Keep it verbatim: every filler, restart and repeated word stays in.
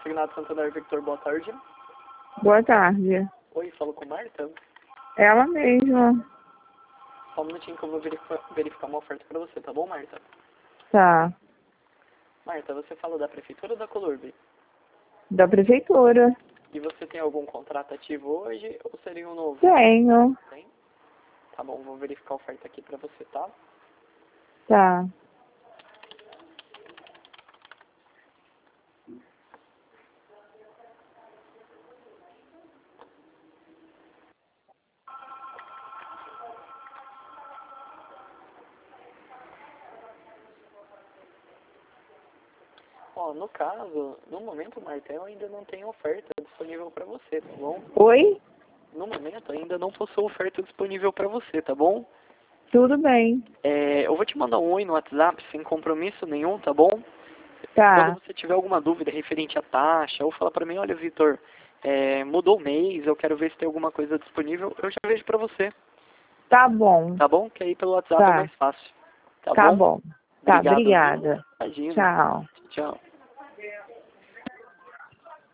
Consignado Santander Victor, boa tarde. Boa tarde. Oi, falo com Marta. Ela mesma. Só um minutinho que eu vou verificar, verificar uma oferta para você, tá bom, Marta? Tá. Marta, você fala da prefeitura ou da Colurbe? Da prefeitura. E você tem algum contrato ativo hoje ou seria um novo? Tenho. Tem? Tá bom, vou verificar a oferta aqui para você, tá? Tá. Ó, no caso, no momento, Marta, eu ainda não tenho oferta disponível para você, tá bom? Oi? No momento, ainda não possuo oferta disponível para você, tá bom? Tudo bem. É, eu vou te mandar um oi no WhatsApp sem compromisso nenhum, tá bom? Quando Tá. você tiver alguma dúvida referente à taxa, ou falar para mim, olha, Vitor, é, mudou o mês, eu quero ver se tem alguma coisa disponível, eu já vejo para você, Tá bom. tá bom? Que aí pelo WhatsApp é Tá. mais fácil, tá Tá bom? bom. Tá, Obrigado, viu? obrigada. Imagina. Tchau. Tchau.